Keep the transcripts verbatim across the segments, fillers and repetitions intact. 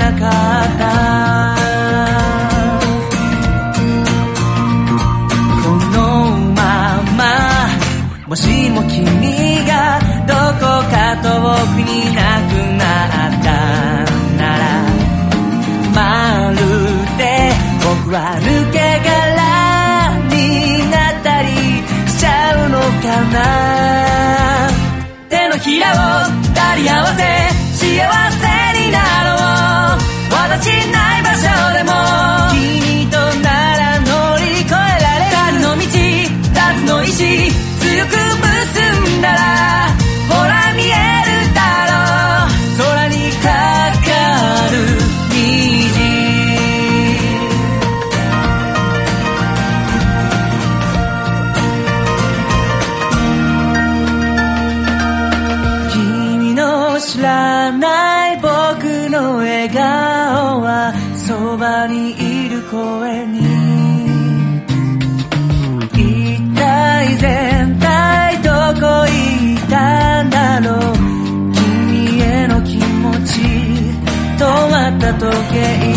なかった。このままもしも君がどこか遠くになくなったなら、まるで僕は抜け殻になったりしちゃうのかな。手のひらを抱き合わせ幸せになろう。私ない場所でも君となら乗り越えられる。二人の道二つの意志強く結んだら、ほら見えるだろう空にかかる虹。君の知らない僕の笑顔はそばにいる声に一体全体どこ行ったんだろう。君への気持ち止まった時計、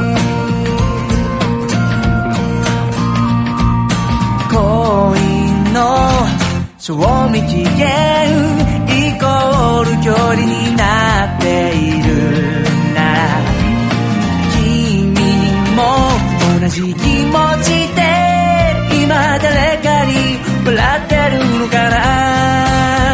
恋の賞味期限イコール距離になっているなら、君も同じ気持ちで今誰かに笑ってるのかな。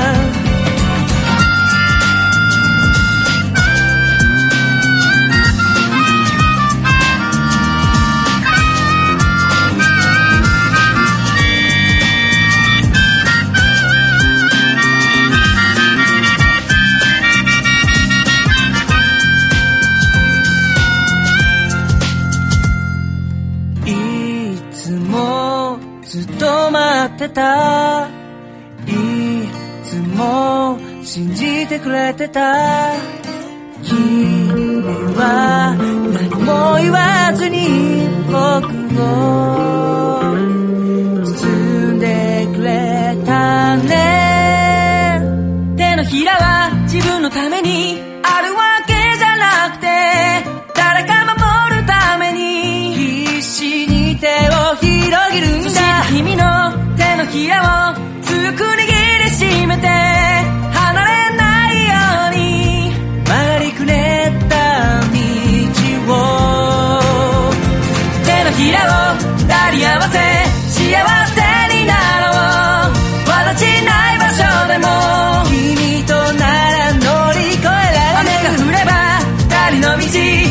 待ってた、いつも信じてくれてた。君は何も言わずに僕を包んでくれたね。手のひらは自分のためにあるわけじゃなくて、誰か守るために必死に手を広げるんだ。君の手のひらを強く握りしめて離れないように曲がりくねった道を、手のひらを抱き合わせ幸せになろう。私ない場所でも君となら乗り越えられる。雨が降れば二人の道